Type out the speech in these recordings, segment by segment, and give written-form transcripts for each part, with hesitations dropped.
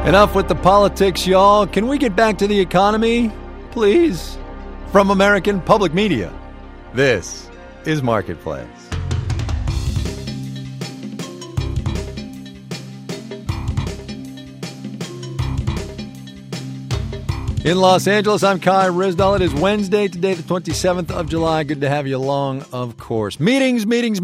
Enough with the politics, y'all. Can we get back to the economy, please? From American Public Media, this is Marketplace. In Los Angeles, I'm Kai Ryssdal. It is Wednesday, today the 27th of July. Good to have you along, of course. Meetings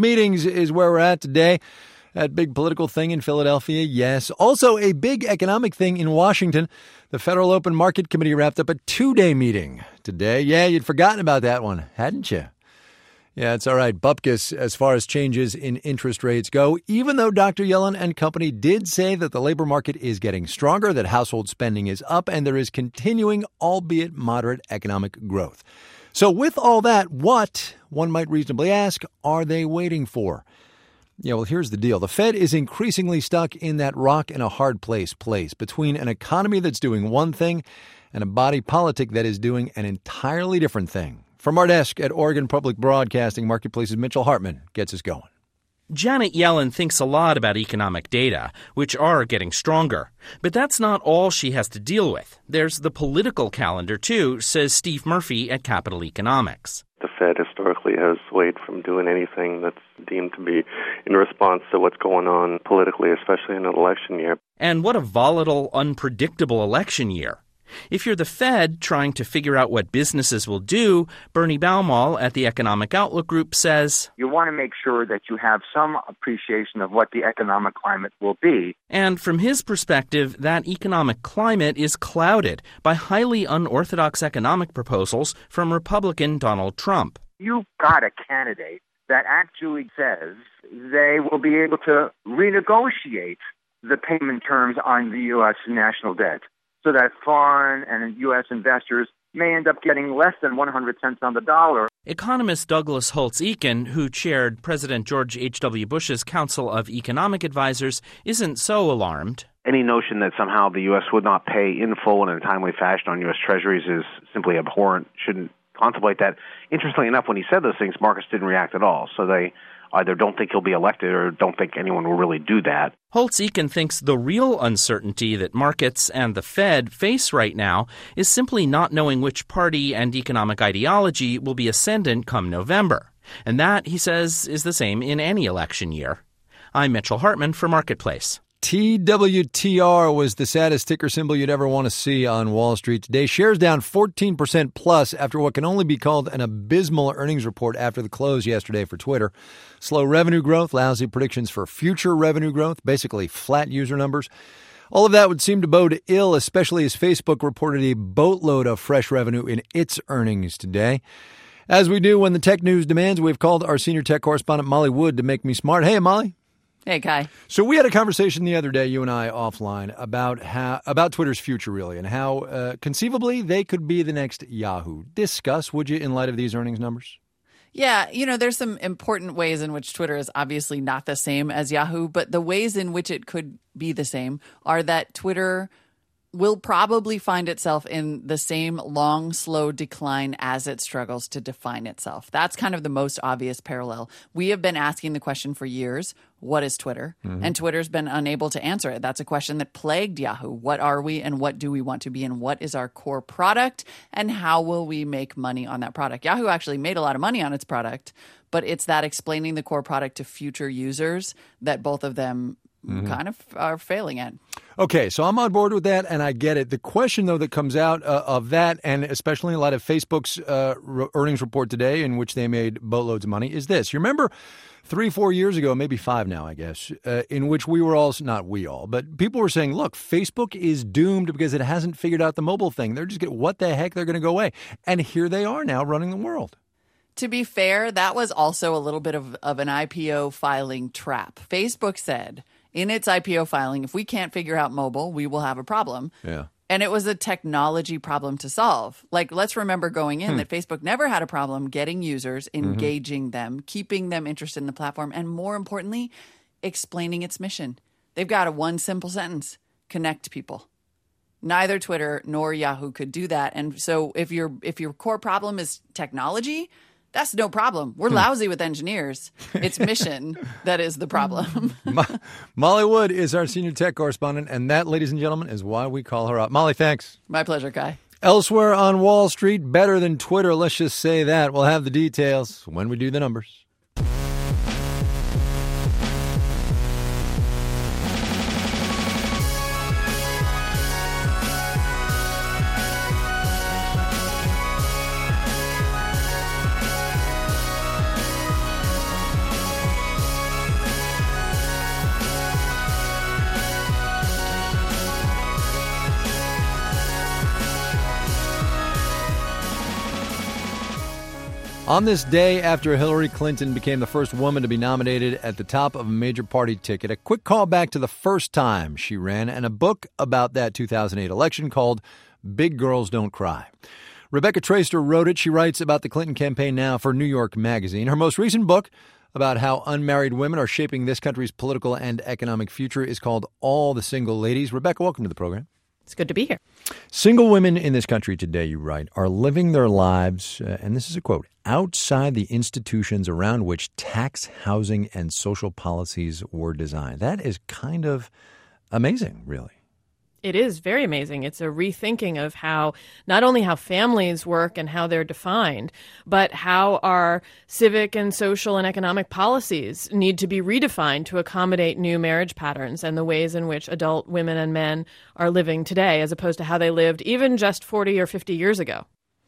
is where we're at today. That big political thing in Philadelphia, yes. Also, a big economic thing in Washington. The Federal Open Market Committee wrapped up a 2-day meeting today. Yeah, you'd forgotten about that one, hadn't you? Yeah, it's all right. Bupkis as far as changes in interest rates go, even though Dr. Yellen and company did say that the labor market is getting stronger, that household spending is up, and there is continuing, albeit moderate, economic growth. So with all that, what, one might reasonably ask, are they waiting for? Yeah, well, here's the deal. The Fed is increasingly stuck in that rock and a hard place between an economy that's doing one thing and a body politic that is doing an entirely different thing. From our desk at Oregon Public Broadcasting Marketplace's Mitchell Hartman gets us going. Janet Yellen thinks a lot about economic data, which are getting stronger. But that's not all she has to deal with. There's the political calendar, too, says Steve Murphy at Capital Economics. The Fed historically has swayed from doing anything that's deemed to be in response to what's going on politically, especially in an election year. And what a volatile, unpredictable election year. If you're the Fed trying to figure out what businesses will do, Bernie Baumol at the Economic Outlook Group says, you want to make sure that you have some appreciation of what the economic climate will be. And from his perspective, that economic climate is clouded by highly unorthodox economic proposals from Republican Donald Trump. You've got a candidate that actually says they will be able to renegotiate the payment terms on the U.S. national debt, so that foreign and U.S. investors may end up getting less than 100 cents on the dollar. Economist Douglas Holtz-Eakin, who chaired President George H.W. Bush's Council of Economic Advisors, isn't so alarmed. Any notion that somehow the U.S. would not pay in full and in a timely fashion on U.S. Treasuries is simply abhorrent. Shouldn't contemplate that. Interestingly enough, when he said those things, markets didn't react at all. So they either don't think he'll be elected or don't think anyone will really do that. Holtz-Eakin thinks the real uncertainty that markets and the Fed face right now is simply not knowing which party and economic ideology will be ascendant come November. And that, he says, is the same in any election year. I'm Mitchell Hartman for Marketplace. TWTR was the saddest ticker symbol you'd ever want to see on Wall Street today. Shares down 14% plus after what can only be called an abysmal earnings report after the close yesterday for Twitter. Slow revenue growth, lousy predictions for future revenue growth, basically flat user numbers. All of that would seem to bode ill, especially as Facebook reported a boatload of fresh revenue in its earnings today. As we do when the tech news demands, we've called our senior tech correspondent Molly Wood to make me smart. Hey, Molly. Hey, Kai. So we had a conversation the other day, you and I, offline, about Twitter's future, really, and how conceivably they could be the next Yahoo. Discuss, would you, in light of these earnings numbers? Yeah, there's some important ways in which Twitter is obviously not the same as Yahoo, but the ways in which it could be the same are that Twitter will probably find itself in the same long, slow decline as it struggles to define itself. That's kind of the most obvious parallel. We have been asking the question for years, what is Twitter? Mm-hmm. And Twitter's been unable to answer it. That's a question that plagued Yahoo. What are we and what do we want to be and what is our core product and how will we make money on that product? Yahoo actually made a lot of money on its product, but it's that explaining the core product to future users that both of them kind of are failing at. Okay, so I'm on board with that, and I get it. The question, though, that comes out of that, and especially in light of Facebook's earnings report today, in which they made boatloads of money, is this. You remember 3-4 years ago, maybe 5 now, I guess, in which we were all, not we all, but people were saying, look, Facebook is doomed because it hasn't figured out the mobile thing. They're just going, what the heck, they're going to go away. And here they are now running the world. To be fair, that was also a little bit of an IPO filing trap. Facebook said in its IPO filing, if we can't figure out mobile, we will have a problem. Yeah. And it was a technology problem to solve. Like, let's remember going in that Facebook never had a problem getting users, engaging them, keeping them interested in the platform, and more importantly, explaining its mission. They've got a one simple sentence: connect people. Neither Twitter nor Yahoo could do that. And so if your core problem is technology, That's no problem. We're lousy with engineers. It's mission that is the problem. Molly Wood is our senior tech correspondent, and that, ladies and gentlemen, is why we call her up. Molly, thanks. My pleasure, Kai. Elsewhere on Wall Street, better than Twitter, let's just say that. We'll have the details when we do the numbers. On this day after Hillary Clinton became the first woman to be nominated at the top of a major party ticket, a quick call back to the first time she ran and a book about that 2008 election called Big Girls Don't Cry. Rebecca Traister wrote it. She writes about the Clinton campaign now for New York Magazine. Her most recent book about how unmarried women are shaping this country's political and economic future is called All the Single Ladies. Rebecca, welcome to the program. It's good to be here. Single women in this country today, you write, are living their lives, and this is a quote, outside the institutions around which tax, housing, and social policies were designed. That is kind of amazing, really. It is very amazing. It's a rethinking of how, not only how families work and how they're defined, but how our civic and social and economic policies need to be redefined to accommodate new marriage patterns and the ways in which adult women and men are living today, as opposed to how they lived even just 40 or 50 years ago.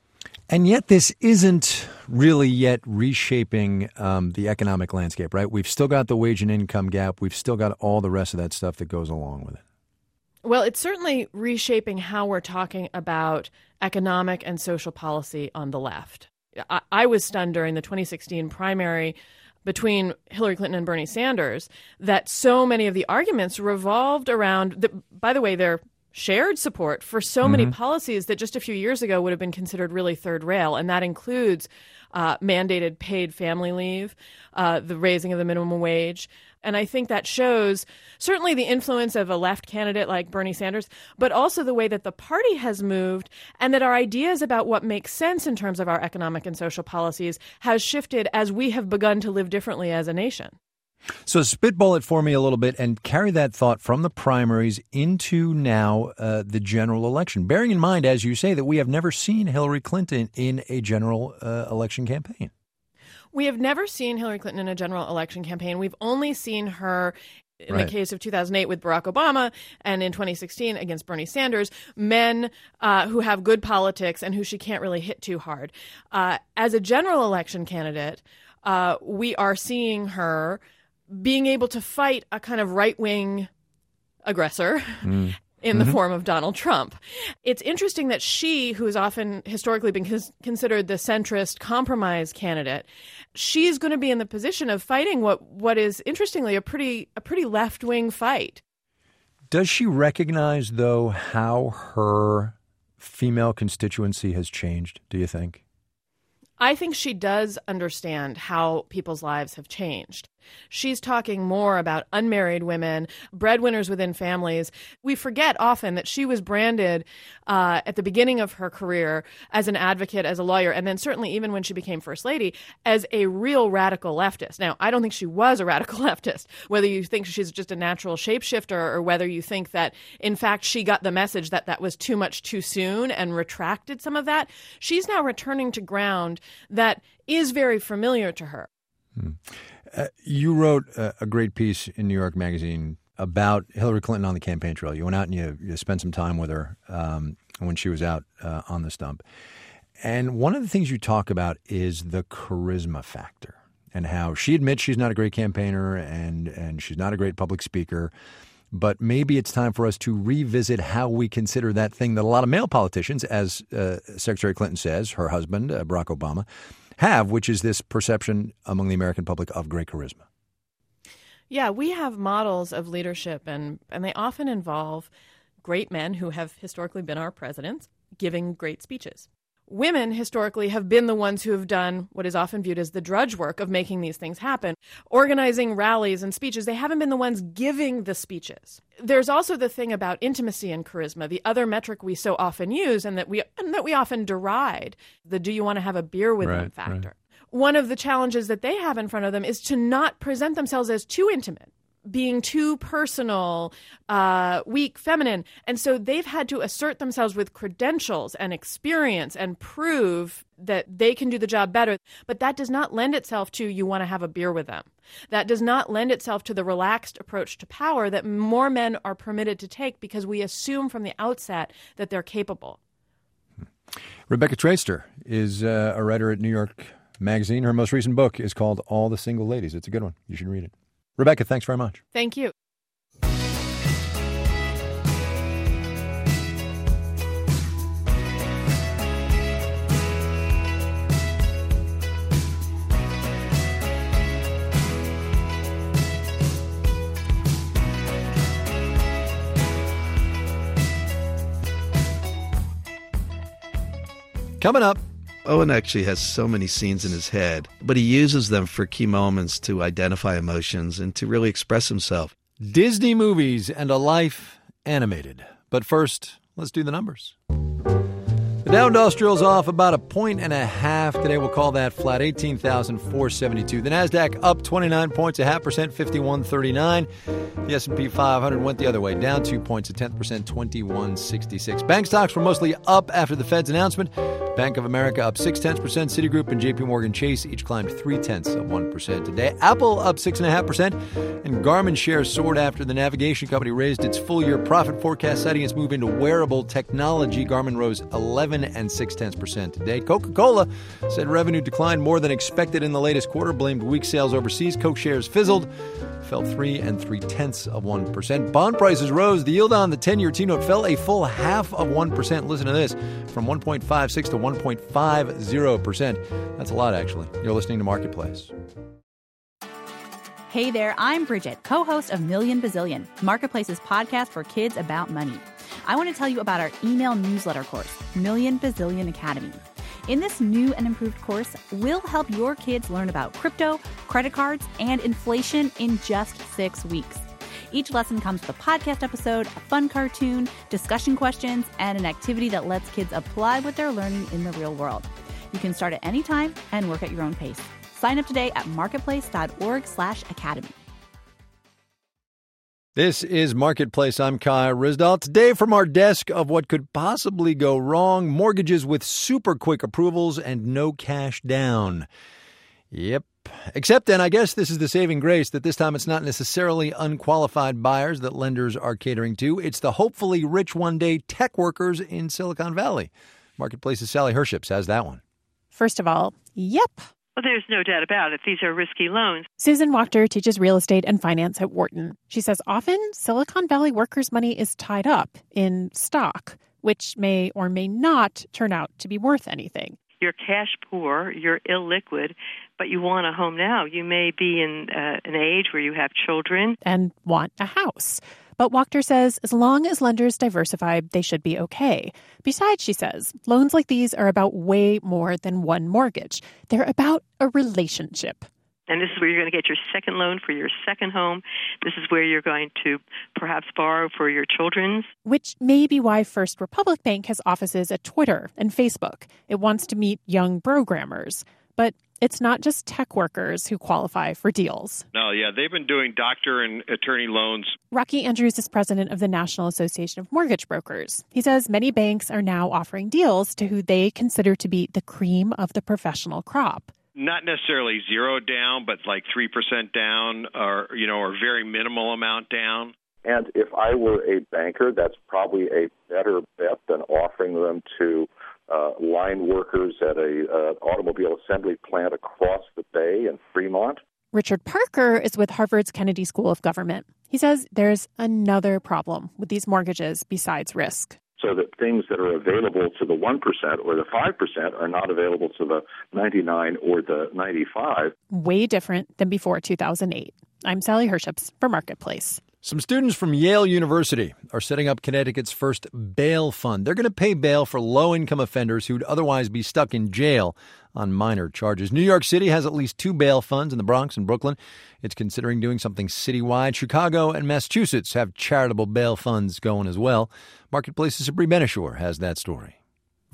And yet this isn't really yet reshaping the economic landscape, right? We've still got the wage and income gap. We've still got all the rest of that stuff that goes along with it. Well, it's certainly reshaping how we're talking about economic and social policy on the left. I was stunned during the 2016 primary between Hillary Clinton and Bernie Sanders that so many of the arguments revolved around, by the way, their shared support for so many policies that just a few years ago would have been considered really third rail. And that includes mandated paid family leave, the raising of the minimum wage. And I think that shows certainly the influence of a left candidate like Bernie Sanders, but also the way that the party has moved and that our ideas about what makes sense in terms of our economic and social policies has shifted as we have begun to live differently as a nation. So spitball it for me a little bit and carry that thought from the primaries into now the general election, bearing in mind, as you say, that we have never seen Hillary Clinton in a general election campaign. We have never seen Hillary Clinton in a general election campaign. We've only seen her in the case of 2008 with Barack Obama and in 2016 against Bernie Sanders, men who have good politics and who she can't really hit too hard. As a general election candidate, we are seeing her being able to fight a kind of right-wing aggressor in the form of Donald Trump. It's interesting that she, who has often historically been considered the centrist compromise candidate, she's going to be in the position of fighting what is, interestingly, a pretty left-wing fight. Does she recognize, though, how her female constituency has changed, do you think? I think she does understand how people's lives have changed. She's talking more about unmarried women, breadwinners within families. We forget often that she was branded at the beginning of her career as an advocate, as a lawyer, and then certainly even when she became First Lady, as a real radical leftist. Now, I don't think she was a radical leftist, whether you think she's just a natural shapeshifter or whether you think that, in fact, she got the message that that was too much too soon and retracted some of that. She's now returning to ground that is very familiar to her. You wrote a great piece in New York Magazine about Hillary Clinton on the campaign trail. You went out and you spent some time with her when she was out on the stump. And one of the things you talk about is the charisma factor and how she admits she's not a great campaigner and she's not a great public speaker. But maybe it's time for us to revisit how we consider that thing that a lot of male politicians, as Secretary Clinton says, her husband, Barack Obama, have, which is this perception among the American public of great charisma. Yeah, we have models of leadership, and they often involve great men who have historically been our presidents giving great speeches. Women historically have been the ones who have done what is often viewed as the drudge work of making these things happen, organizing rallies and speeches. They haven't been the ones giving the speeches. There's also the thing about intimacy and charisma, the other metric we so often use and that we often deride, the do you want to have a beer with them factor. Right. one of the challenges that they have in front of them is to not present themselves as too intimate, being too personal, weak, feminine. And so they've had to assert themselves with credentials and experience and prove that they can do the job better. But that does not lend itself to you want to have a beer with them. That does not lend itself to the relaxed approach to power that more men are permitted to take because we assume from the outset that they're capable. Rebecca Traister is a writer at New York Magazine. Her most recent book is called All the Single Ladies. It's a good one. You should read it. Rebecca, thanks very much. Thank you. Coming up. Owen actually has so many scenes in his head, but he uses them for key moments to identify emotions and to really express himself. Disney movies and a life animated. But first, let's do the numbers. The Dow Industrial's off about 1.5 points today. We'll call that flat, 18,472. The Nasdaq up 29 points, 0.5%, 5139. The S&P 500 went the other way, down 2 points, 0.1%, 2166. Bank stocks were mostly up after the Fed's announcement. Bank of America up 0.6%. Citigroup and J.P. Morgan Chase each climbed 0.3% today. Apple up 6.5%, and Garmin shares soared after the navigation company raised its full-year profit forecast, citing its move into wearable technology. Garmin rose 11.6% today. Coca-Cola said revenue declined more than expected in the latest quarter, blamed weak sales overseas. Coke shares fizzled, fell 3.3%. Bond prices rose. The yield on the 10-year T-note fell a full 0.5%. Listen to this, from 1.56 to 1.50%. That's a lot, actually. You're listening to Marketplace. Hey there, I'm Bridget, co-host of Million Bazillion, Marketplace's podcast for kids about money. I want to tell you about our email newsletter course, Million Bazillion Academy. In this new and improved course, we'll help your kids learn about crypto, credit cards, and inflation in just 6 weeks. Each lesson comes with a podcast episode, a fun cartoon, discussion questions, and an activity that lets kids apply what they're learning in the real world. You can start at any time and work at your own pace. Sign up today at marketplace.org/academy. This is Marketplace. I'm Kai Ryssdal. Today from our desk of what could possibly go wrong, mortgages with super quick approvals and no cash down. Yep. Except then, I guess this is the saving grace that this time it's not necessarily unqualified buyers that lenders are catering to. It's the hopefully rich one day tech workers in Silicon Valley. Marketplace's Sally Herships has that one. First of all, yep. Well, there's no doubt about it. These are risky loans. Susan Wachter teaches real estate and finance at Wharton. She says often Silicon Valley workers' money is tied up in stock, which may or may not turn out to be worth anything. You're cash poor, you're illiquid, but you want a home now. You may be in an age where you have children. And want a house. But Wachter says as long as lenders diversify, they should be okay. Besides, she says, loans like these are about way more than one mortgage. They're about a relationship. And this is where you're going to get your second loan for your second home. This is where you're going to perhaps borrow for your children's. Which may be why First Republic Bank has offices at Twitter and Facebook. It wants to meet young programmers. But it's not just tech workers who qualify for deals. No, yeah, they've been doing doctor and attorney loans. Rocky Andrews is president of the National Association of Mortgage Brokers. He says many banks are now offering deals to who they consider to be the cream of the professional crop. Not necessarily zero down, but like 3% down or very minimal amount down. And if I were a banker, that's probably a better bet than offering them to line workers at a automobile assembly plant across the bay in Fremont. Richard Parker is with Harvard's Kennedy School of Government. He says there's another problem with these mortgages besides risk. So that things that are available to the 1% or the 5% are not available to the 99 or the 95. Way different than before 2008. I'm Sally Herships for Marketplace. Some students from Yale University are setting up Connecticut's first bail fund. They're going to pay bail for low-income offenders who'd otherwise be stuck in jail on minor charges. New York City has at least 2 bail funds in the Bronx and Brooklyn. It's considering doing something citywide. Chicago and Massachusetts have charitable bail funds going as well. Marketplace's Sabri Benishore has that story.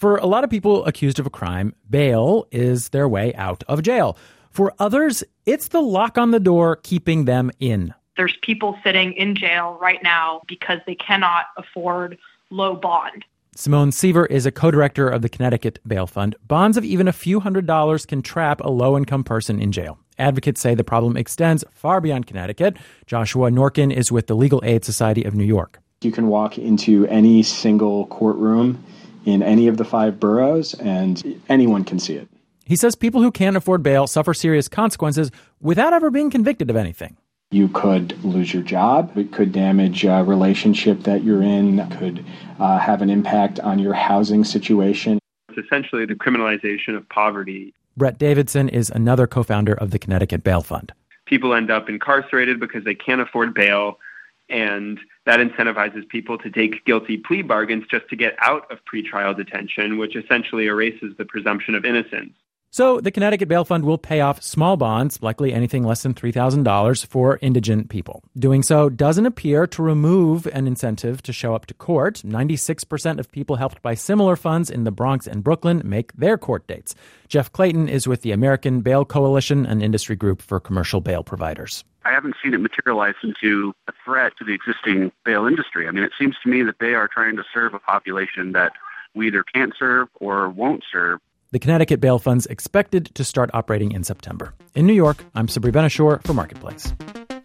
For a lot of people accused of a crime, bail is their way out of jail. For others, it's the lock on the door keeping them in. There's people sitting in jail right now because they cannot afford low bond. Simone Seaver is a co-director of the Connecticut Bail Fund. Bonds of even a few $100s can trap a low-income person in jail. Advocates say the problem extends far beyond Connecticut. Joshua Norkin is with the Legal Aid Society of New York. You can walk into any single courtroom in any of the 5 boroughs, and anyone can see it. He says people who can't afford bail suffer serious consequences without ever being convicted of anything. You could lose your job. It could damage a relationship that you're in, could have an impact on your housing situation. It's essentially the criminalization of poverty. Brett Davidson is another co-founder of the Connecticut Bail Fund. People end up incarcerated because they can't afford bail, and that incentivizes people to take guilty plea bargains just to get out of pretrial detention, which essentially erases the presumption of innocence. So the Connecticut Bail Fund will pay off small bonds, likely anything less than $3,000, for indigent people. Doing so doesn't appear to remove an incentive to show up to court. 96% of people helped by similar funds in the Bronx and Brooklyn make their court dates. Jeff Clayton is with the American Bail Coalition, an industry group for commercial bail providers. I haven't seen it materialize into a threat to the existing bail industry. I mean, it seems to me that they are trying to serve a population that we either can't serve or won't serve. The Connecticut Bail Fund's expected to start operating in September. In New York, I'm Sabri Benashor for Marketplace.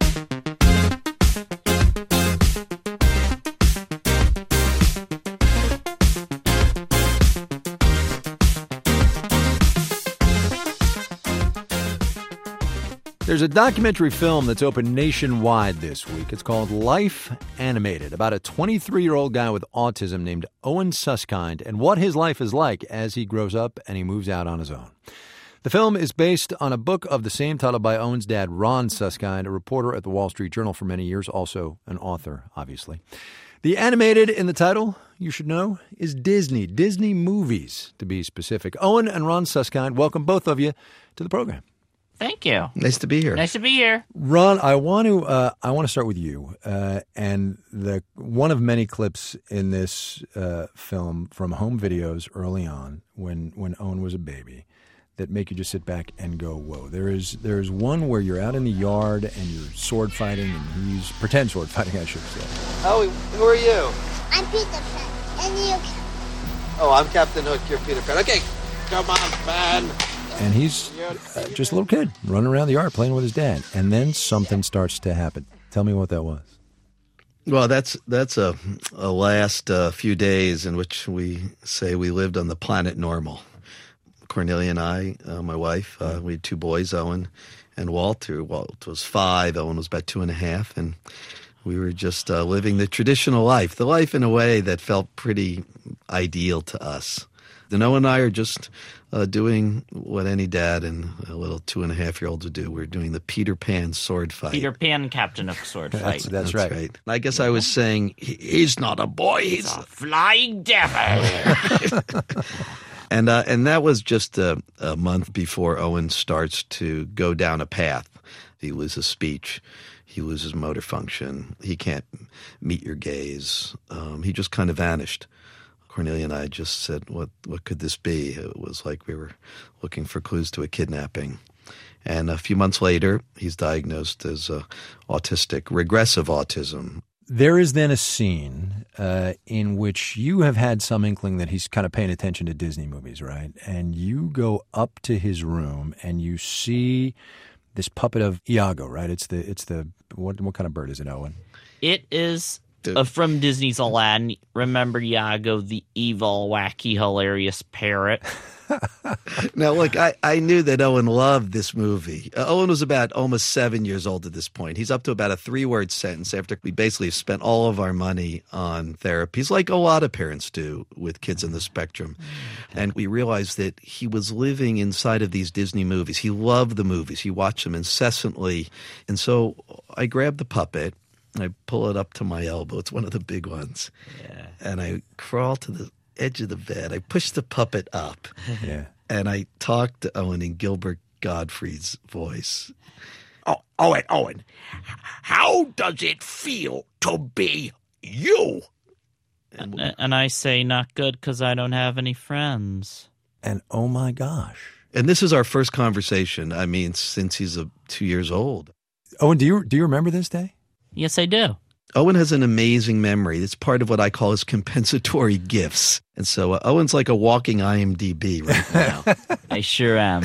There's a documentary film that's open nationwide this week. It's called Life Animated, about a 23-year-old guy with autism named Owen Suskind and what his life is like as he grows up and he moves out on his own. The film is based on a book of the same title by Owen's dad, Ron Suskind, a reporter at the Wall Street Journal for many years, also an author, obviously. The animated in the title, you should know, is Disney movies, to be specific. Owen and Ron Suskind, welcome both of you to the program. Thank you. Nice to be here. Nice to be here. Ron, I want to start with you, and the one of many clips in this film from home videos early on when Owen was a baby that make you just sit back and go, whoa. There's one where you're out in the yard and you're sword fighting, and he's pretend sword fighting, I should say. Oh, who are you? I'm Peter Pan, and you. Oh, I'm Captain Hook. You're Peter Pan. Okay, come on, Pan. And he's just a little kid running around the yard playing with his dad. And then something starts to happen. Tell me what that was. Well, that's a last few days in which we say we lived on the planet normal. Cornelia and I, my wife, we had 2 boys, Owen and Walter. Walt was 5, Owen was about 2.5, and we were just living the traditional life, the life in a way that felt pretty ideal to us. And Owen and I are just doing what any dad and a little 2.5-year-old would do. We're doing the Peter Pan sword fight. Peter Pan, Captain of Sword Fight. That's right. I guess I was saying, he's not a boy, he's a flying devil. And that was just a month before Owen starts to go down a path. He loses speech. He loses motor function. He can't meet your gaze. He just kind of vanished. Cornelia and I just said, what could this be? It was like we were looking for clues to a kidnapping. And a few months later, he's diagnosed as autistic, regressive autism. There is then a scene in which you have had some inkling that he's kind of paying attention to Disney movies, right? And you go up to his room and you see this puppet of Iago, right? It's the what kind of bird is it, Owen? It is from Disney's Aladdin. Remember Iago, the evil, wacky, hilarious parrot? Now, look, I knew that Owen loved this movie. Owen was about almost 7 years old at this point. He's up to about a 3-word sentence after we basically spent all of our money on therapies, like a lot of parents do with kids on the spectrum. And we realized that he was living inside of these Disney movies. He loved the movies. He watched them incessantly. And so I grabbed the puppet. I pull it up to my elbow. It's one of the big ones. Yeah. And I crawl to the edge of the bed. I push the puppet up. Yeah. And I talk to Owen in Gilbert Gottfried's voice. Oh, Owen, how does it feel to be you? And I say not good because I don't have any friends. And oh my gosh. And this is our first conversation, I mean, since he's 2 years old. Owen, do you remember this day? Yes, I do. Owen has an amazing memory. It's part of what I call his compensatory gifts. And so Owen's like a walking IMDb right now. I sure am.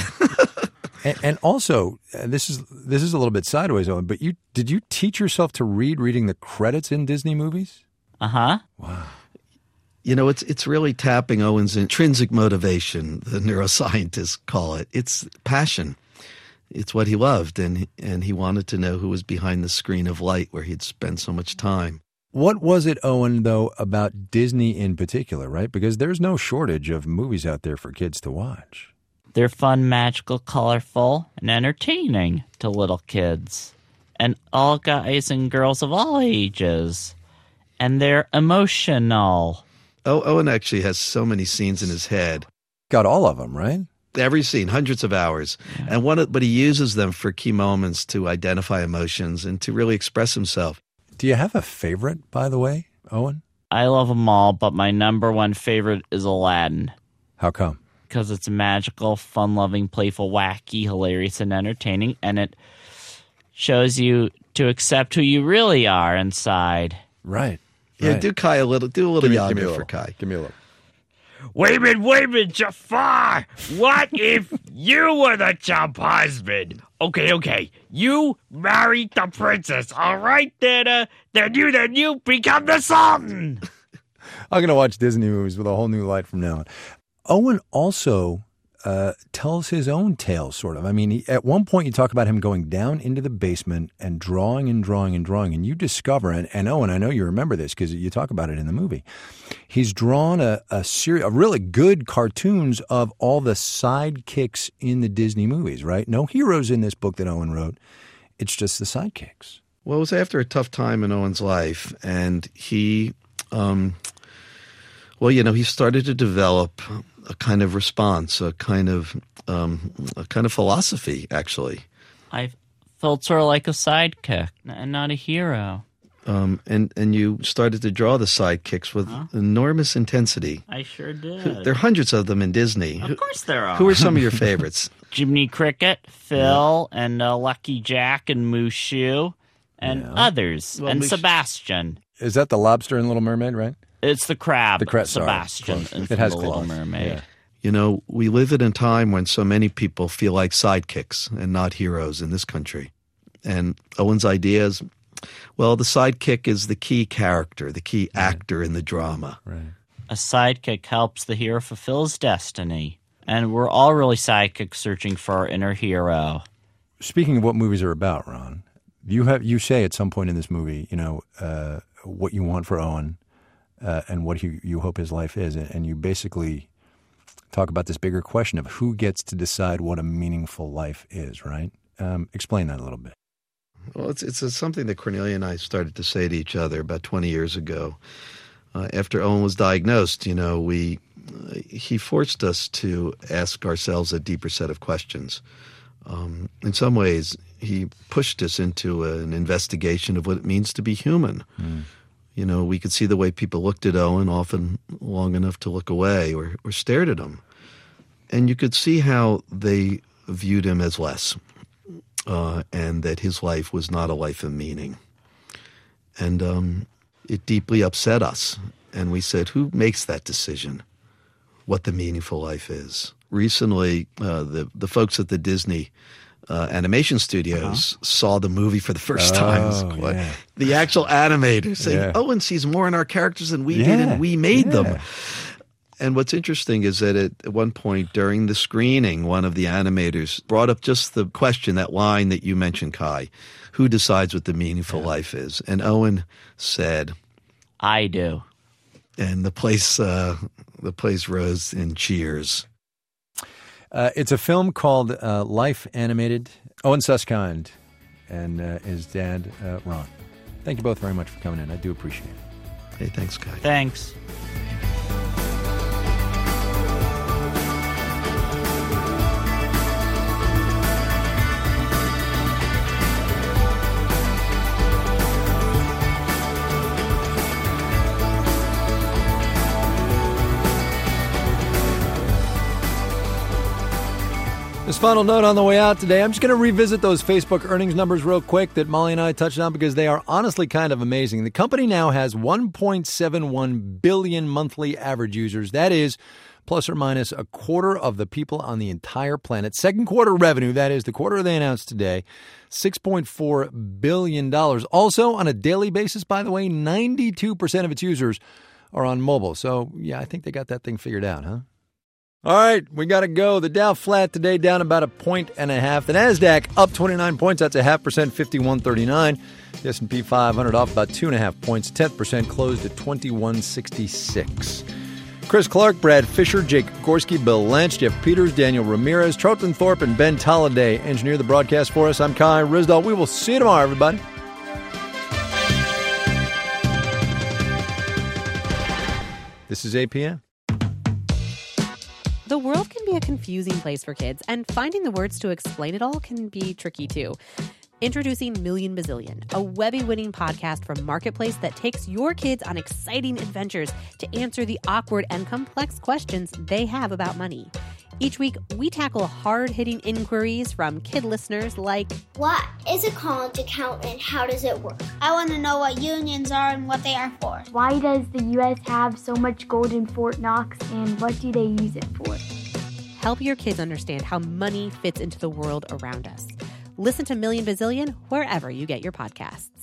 And also, this is a little bit sideways, Owen, but did you teach yourself to reading the credits in Disney movies? Uh-huh. Wow. You know, it's really tapping Owen's intrinsic motivation, the neuroscientists call it. It's passion. It's what he loved, and he wanted to know who was behind the screen of light where he'd spent so much time. What was it, Owen, though, about Disney in particular, right? Because there's no shortage of movies out there for kids to watch. They're fun, magical, colorful, and entertaining to little kids. And all guys and girls of all ages. And they're emotional. Oh, Owen actually has so many scenes in his head. Got all of them, right? Every scene, hundreds of hours. Yeah. But he uses them for key moments to identify emotions and to really express himself. Do you have a favorite, by the way, Owen? I love them all, but my number one favorite is Aladdin. How come? Because it's magical, fun-loving, playful, wacky, hilarious, and entertaining, and it shows you to accept who you really are inside. Right. Yeah, do Kai a little. Do a little Yaga for Kai. Give me a little. Wait a minute, Jafar! What if you were the chump husband? Okay, you married the princess, all right? Then you become the sultan! I'm going to watch Disney movies with a whole new light from now on. Owen also tells his own tale, sort of. I mean, at one point you talk about him going down into the basement and drawing, and you discover, and Owen, I know you remember this because you talk about it in the movie, he's drawn a series of really good cartoons of all the sidekicks in the Disney movies, right? No heroes in this book that Owen wrote. It's just the sidekicks. Well, it was after a tough time in Owen's life, and he, he started to develop a kind of response, a kind of philosophy, actually. I felt sort of like a sidekick and not a hero. And you started to draw the sidekicks with enormous intensity. I sure did. There are hundreds of them in Disney. Of course there are. Who are some of your favorites? Jiminy Cricket, Phil, and Lucky Jack, and Mushu, and others, and Sebastian. Is that the lobster in Little Mermaid, right? It's the crab, Sorry, Sebastian, in it has The Little Mermaid. Yeah. You know, we live in a time when so many people feel like sidekicks and not heroes in this country. And Owen's idea is, well, the sidekick is the key character, the key actor in the drama. Right. A sidekick helps the hero fulfill his destiny. And we're all really sidekicks searching for our inner hero. Speaking of what movies are about, Ron, you say at some point in this movie, what you want for Owen. And what you hope his life is. And you basically talk about this bigger question of who gets to decide what a meaningful life is, right? Explain that a little bit. Well, it's something that Cornelia and I started to say to each other about 20 years ago. After Owen was diagnosed, he forced us to ask ourselves a deeper set of questions. In some ways, he pushed us into an investigation of what it means to be human. Mm. We could see the way people looked at Owen, often long enough to look away or stared at him. And you could see how they viewed him as less, and that his life was not a life of meaning. And it deeply upset us. And we said, who makes that decision, what the meaningful life is? Recently, the folks at the Disney animation studios saw the movie for the first time. Yeah. The actual animators saying, Owen sees more in our characters than we did, and we made them. And what's interesting is that at one point during the screening, one of the animators brought up just the question, that line that you mentioned, Kai, who decides what the meaningful life is? And Owen said, I do. And the place rose in cheers. It's a film called Life Animated. Owen Susskind and his dad, Ron. Thank you both very much for coming in. I do appreciate it. Hey, thanks, Kai. Thanks. This final note on the way out today, I'm just going to revisit those Facebook earnings numbers real quick that Molly and I touched on because they are honestly kind of amazing. The company now has 1.71 billion monthly average users. That is plus or minus a quarter of the people on the entire planet. Second quarter revenue, that is the quarter they announced today, $6.4 billion. Also, on a daily basis, by the way, 92% of its users are on mobile. So, yeah, I think they got that thing figured out, huh? All right, we got to go. The Dow flat today, down about 1.5 points. The NASDAQ up 29 points. That's 0.5%, 51.39. The S&P 500 off about 2.5 points. 10% closed at 21.66. Chris Clark, Brad Fisher, Jake Gorski, Bill Lynch, Jeff Peters, Daniel Ramirez, Troutman Thorpe, and Ben Tolliday engineer the broadcast for us. I'm Kai Ryssdal. We will see you tomorrow, everybody. This is APM. The world can be a confusing place for kids, and finding the words to explain it all can be tricky too. Introducing Million Bazillion, a Webby-winning podcast from Marketplace that takes your kids on exciting adventures to answer the awkward and complex questions they have about money. Each week, we tackle hard-hitting inquiries from kid listeners like, what is a college account and how does it work? I want to know what unions are and what they are for. Why does the U.S. have so much gold in Fort Knox and what do they use it for? Help your kids understand how money fits into the world around us. Listen to Million Bazillion wherever you get your podcasts.